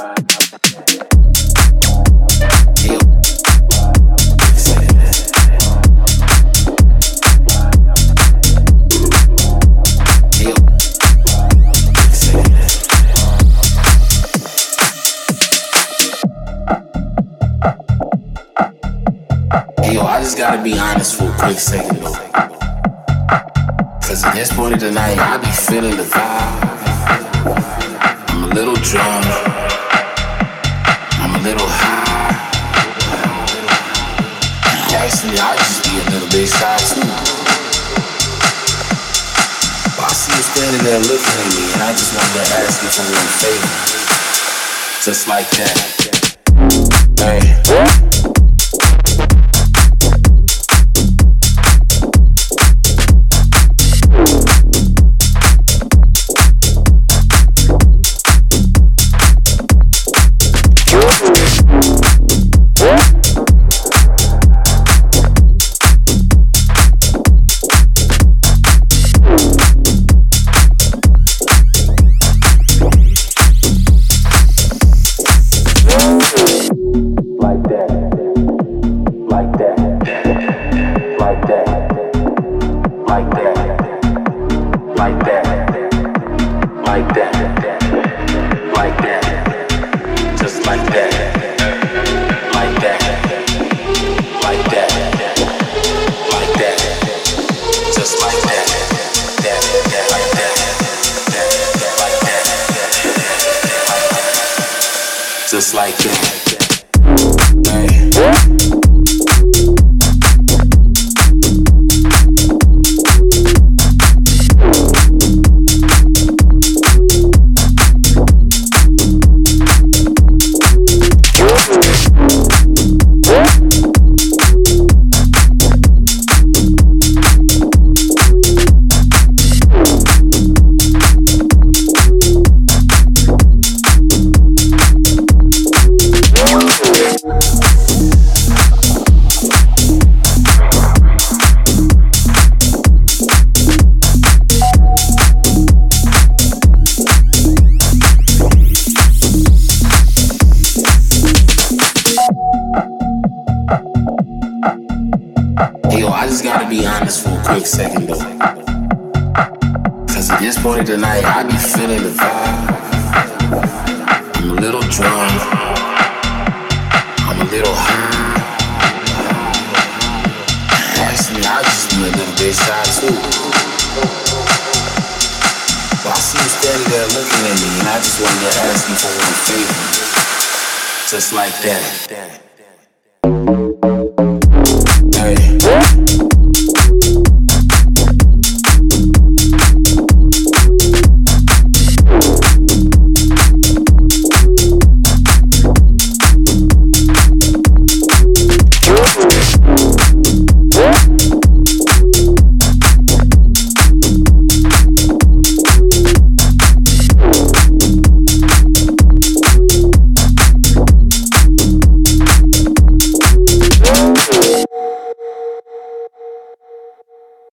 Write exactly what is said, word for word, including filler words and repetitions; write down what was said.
Gotta be honest for a quick second though, cause at this point of the night I be feeling the vibe. I'm a little drunk, I'm a little high. Actually I just be a little bit shy too. But I see you standing there looking at me and I just wanted to ask you for one favor. Just like that. Hey. Just like that. Hey. Quick second though, cause at this point of the night I be feeling the vibe. I'm a little drunk, I'm a little high. Actually I just be a little bit shy too. But I see you standing there looking at me and I just wanted to ask you for one favor. Just like that.